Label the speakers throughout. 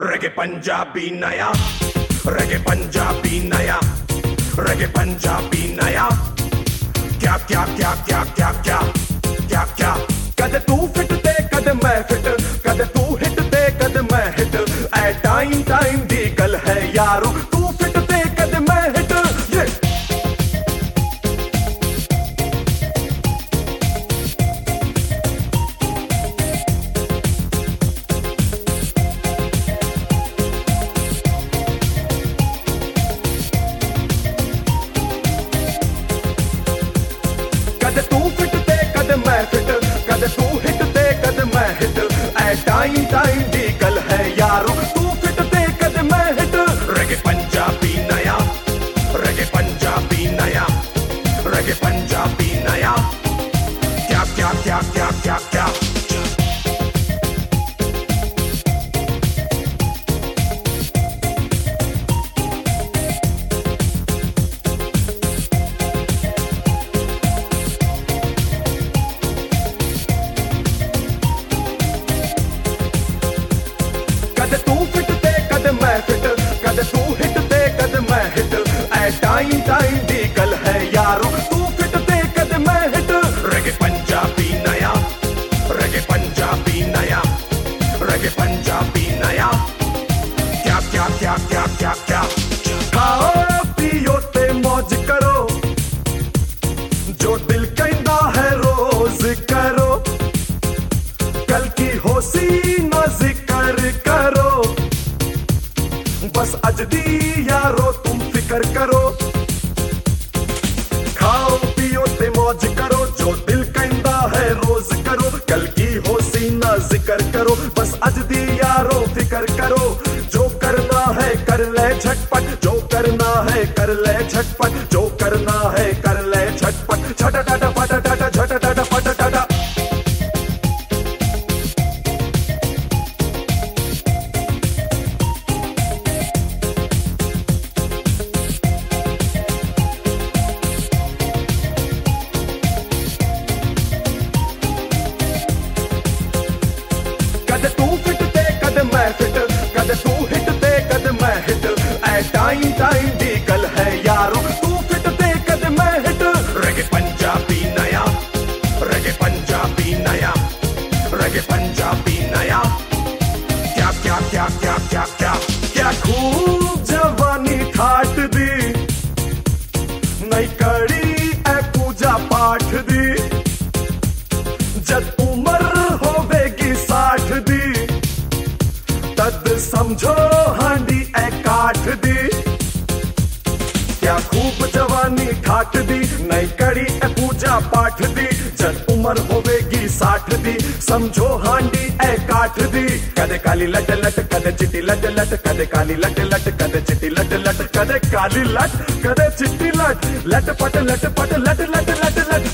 Speaker 1: रेगे पंजाबी नया, रेगे पंजाबी नया, रेगे पंजाबी नया। क्या क्या क्या क्या क्या क्या क्या क्या कद तू फिट दे कद मैं फिट, कद तू हिट दे कद मैं हिट। ऐ टाइम टाइम दी गल है यारो, तू फिट दे कद मैं हिट। ये कद तू फिट दे कद मैं फिट, कद तू हिट दे कद मैं हिट। ऐ टाइम टाइम दी गल है यारो, तू फिट दे कद मैं हिट। रेगे पंजाबी नया, रेगे पंजाबी नया, रेगे पंजाबी नया। क्या क्या क्या क्या क्या क्या कद तू फिट दे कद मैं फिट, कद तू हिट दे कद मैं हिट। ऐ टाइम टाइम दी गल है यारो, तू फिट दे कद मैं हिट। रेगे पंजाबी नया, रेगे पंजाबी नया, रेगे पंजाबी नया। क्या क्या क्या क्या क्या क्या खाओ पियो ते मौज करो, जो दिल कहता है रोज करो। कल की होसी न जिक्र करो, बस अज दी यारो तुम फिकर करो। खाओ पियो ते मौज करो, जो दिल कहता है रोज करो। कल की होसी न जिक्र करो, बस अज दी यारो फिकर करो। जो करना है कर ले झटपट, जो करना है कर ले झटपट, जो करना है कर ले झटपट। छटा टाटा फटा टाटा छटा टाटा फटा टाटा। कद तू फिट दे कद मैं फिट, कद तू हिट दे कद मैं हिट। ऐ टाइम टाइम दी गल है यारो, तू फिट दे कद मैं हिट। रेगे पंजाबी नया, रेगे पंजाबी नया, रेगे पंजाबी नया। क्या क्या क्या क्या क्या क्या क्या खूब जवानी ठाट दी, नई कड़ी ऐ पूजा पाठ दी। जद उम्र होवेगी 60 दी, तद समझो हांडी ऐ काठ दी। क्या खूब जवानी ठाट दी, नई कड़ी ऐ पूजा पाठ दी। जद उम्र होवेगी 60 दी, समझो हांडी ऐ काठ दी। कदे काली लट लट, कदे चिट्टी लट लट, कदे काली लट लट, कदे चिट्टी लट लट, कदे काली लट, कदे चिट्टी लट। लट पट लट पट लट लट लट लट।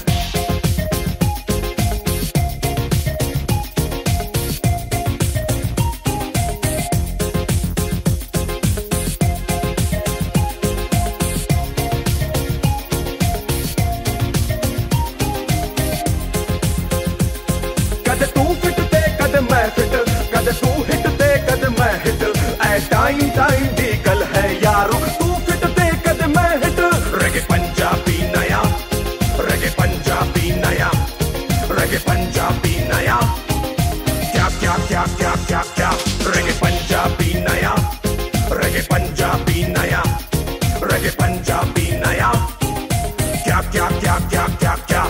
Speaker 1: कद तू फिट दे कद मैं फिट, कद तू हिट दे कद मैं हिट। ऐ टाइम टाइम दी गल है यारो, तू फिट दे कद मैं हिट। रेगे पंजाबी नया, रेगे पंजाबी नया, रेगे पंजाबी नया। क्या क्या क्या क्या क्या क्या रेगे पंजाबी नया, रेगे पंजाबी नया, रेगे पंजाबी नया। क्या क्या क्या क्या क्या क्या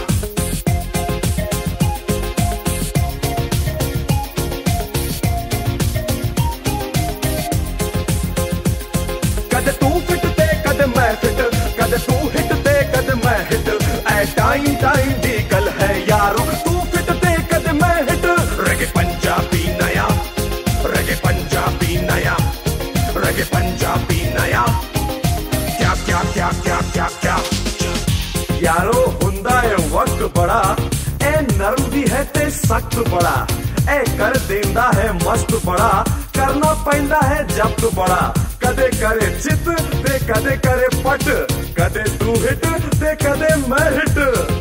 Speaker 1: कद तू फिट दे कद मैं फिट, कद तू हिट दे कद मैं हिट। ऐ टाइम टाइम दी गल है यारो, तू फिट दे कद मैं हिट। रेगे पंजाबी नया, रेगे पंजाबी नया, रेगे पंजाबी नया। क्या क्या क्या क्या क्या क्या यारो हुंदा है वक्त बड़ा, ए नरम भी है ते सख्त बड़ा। ए कर देंदा है मस्त बड़ा, करना पैंदा है जब्त बड़ा। कदे करे चित ते कदे करे पट, कदे तू हिट ते कदे मैं हिट।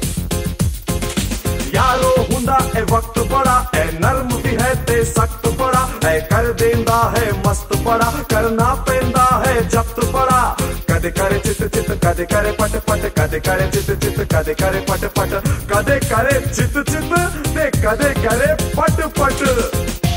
Speaker 1: यारो हुंदा ए वक्त बड़ा, ए नरम भी है ते सख्त बड़ा। ऐ कर देंदा है मस्त बड़ा करना पैंदा है जब्त बड़ा। कदे करे चित चित कदे करे पट पट, कदे करे चित चित कदे करे पट पट, कदे करे चित चित ते कदे करे पट पट।